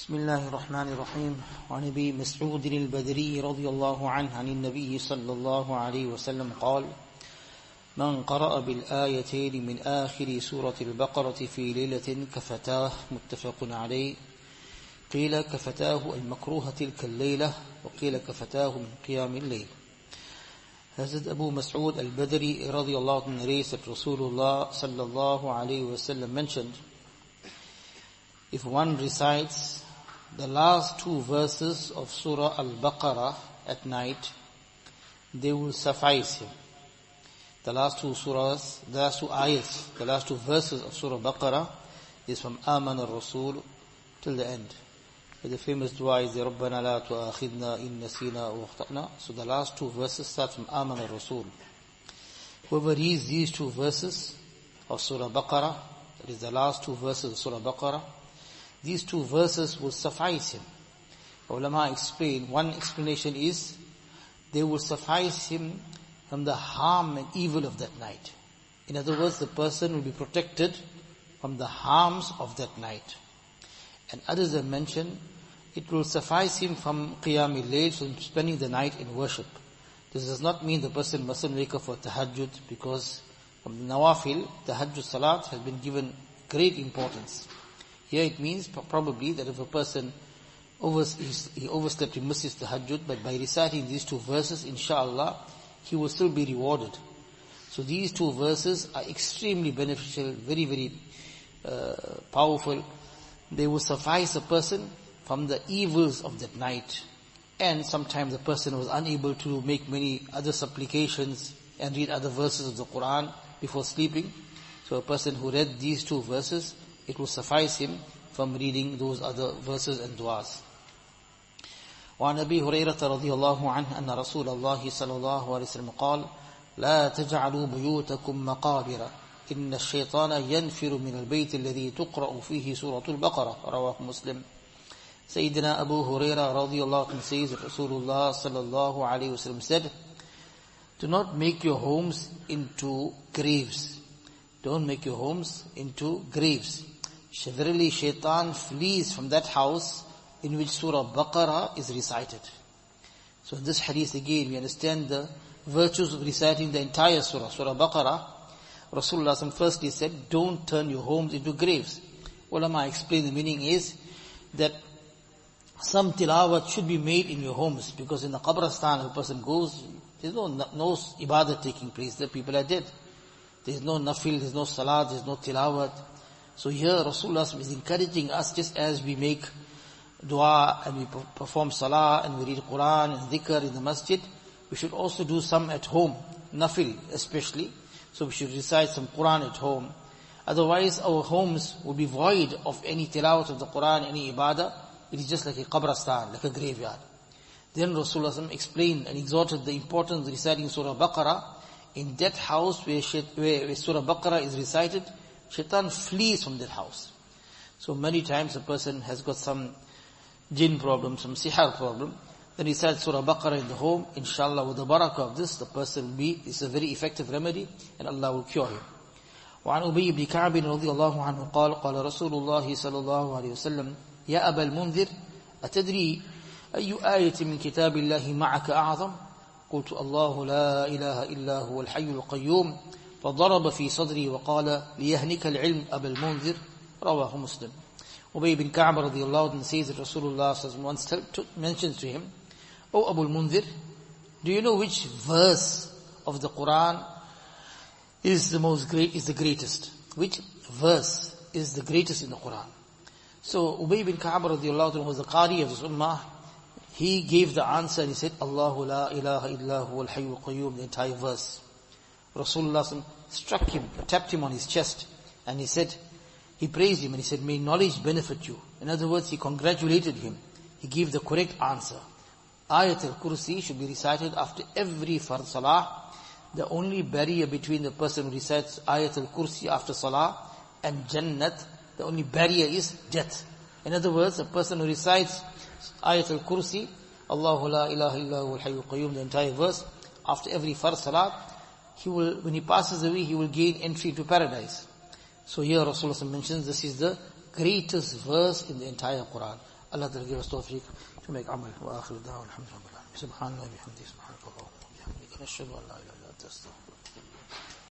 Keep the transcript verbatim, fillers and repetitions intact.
بسم الله الرحمن الرحيم عن أبي مسعود البدري رضي الله عنه عن النبي صلى الله عليه وسلم قال: من قرأ بالآيتين من آخر سورة البقرة في ليلة كفتاه. متفق عليه. قيل كفتاه المكروهة تلك الليلة، وقيل كفتاه من قيام الليل. Hazrat Abu Mas'ud al-Badri radiyallahu anhu narrates that Rasulullah sallallahu alayhi wa sallam mentioned, if one recites the last two verses of Surah Al-Baqarah at night, they will suffice him. The last two surahs, the last two ayats, the last two verses of Surah Baqarah is from Aman al-Rasul till the end. The famous dua is رَبَّنَا لَا تُؤَاخِذْنَا إِن نَسِينَا وَأَخْطَأْنَا. So the last two verses start from Aman al-Rasul. Whoever reads these two verses of Surah Baqarah, that is the last two verses of Surah Baqarah, these two verses will suffice him. Ulama explain, one explanation is, they will suffice him from the harm and evil of that night. In other words, the person will be protected from the harms of that night. And others have mentioned, it will suffice him from Qiyam al-Layl, from spending the night in worship. This does not mean the person mustn't wake up for tahajjud, because from the nawafil, tahajjud salat has been given great importance. Here it means probably that if a person overs, he overslept, he missed his tahajjud, but by reciting these two verses, inshallah, he will still be rewarded. So these two verses are extremely beneficial, very, very uh, powerful. They will suffice a person from the evils of that night. And sometimes the person was unable to make many other supplications and read other verses of the Quran before sleeping. So a person who read these two verses, it will suffice him from reading those other verses and du'as. وعن أبي هريرة رضي الله عنه أن رسول الله صلى الله عليه وسلم قال: لا تجعلوا بيوتكم مقابر إن الشيطان ينفر من البيت الذي تقرأ فيه سورة البقرة. رواه مسلم. Sayyidina Abu Huraira radiyallahu anhu says that Rasulullah sallallahu alayhi wa sallam said, do not make your homes into graves. Don't make your homes into graves. Verily shaitan flees from that house in which Surah Baqarah is recited. So in this hadith again we understand the virtues of reciting the entire Surah, Surah Baqarah. Rasulullah firstly said, don't turn your homes into graves. Ulama explain the meaning is that some tilawat should be made in your homes, because in the qabristan if a person goes, there's no, no ibadah taking place, the people are dead. There's no nafil, there's no salat, there's no tilawat. So here Rasulullah is encouraging us, just as we make dua and we perform salah and we read Quran and dhikr in the masjid, we should also do some at home, nafil especially. So we should recite some Quran at home. Otherwise our homes will be void of any tilawat of the Quran, any ibadah. It is just like a qabristan, like a graveyard. Then Rasulullah explained and exhorted the importance of reciting Surah Baqarah. In that house where, where, where Surah Baqarah is recited, shaitan flees from that house. So many times a person has got some jinn problem, some sihar problem, then recites Surah Baqarah in the home. Inshallah, with the barakah of this, the person will be, it's a very effective remedy, and Allah will cure him. وعن أبي بن كعب رضي الله عنه قال قال رسول الله صلى الله عليه وسلم: يا أبا المنذر أتدري أي آية من كتاب الله معك أعظم؟ قلت: الله لا إله إلا هو الحي القيوم. فضرب في صدري وقال: ليهنك العلم أبا المنذر. رواه مسلم. Ubay ibn Ka'b radiyallahu anhu says that Rasulullah once mentions to him, O Abu al-Munzir, do you know which verse of the Quran is the most great, is the greatest? Which verse is the greatest in the Quran? So Ubay ibn Ka'b radiyallahu anhu was the Qari of this ummah. He gave the answer and he said, Allahu la ilaha illa huwa al-hayyul qayyum, the entire verse. Rasulullah struck him, tapped him on his chest, and he said, he praised him and he said, may knowledge benefit you. In other words, he congratulated him. He gave the correct answer. Ayat al-Kursi should be recited after every fard salah. The only barrier between the person who recites Ayat al-Kursi after salah and Jannat, the only barrier is death. In other words, a person who recites Ayat al-Kursi, Allahu la ilaha illa huwa al-hayyul qayyum, the entire verse, after every fard salah, he will, when he passes away, he will gain entry to paradise. So here Rasulullah mentions this is the greatest verse in the entire Quran. Allah to give us tawfiq to make amal. Wa akhiru da'wa alhamdulillah. Subhanallah bihamdihi subhanallahi wa bihamdihi. Ashhadu an la ilaha illa anta astaghfiruka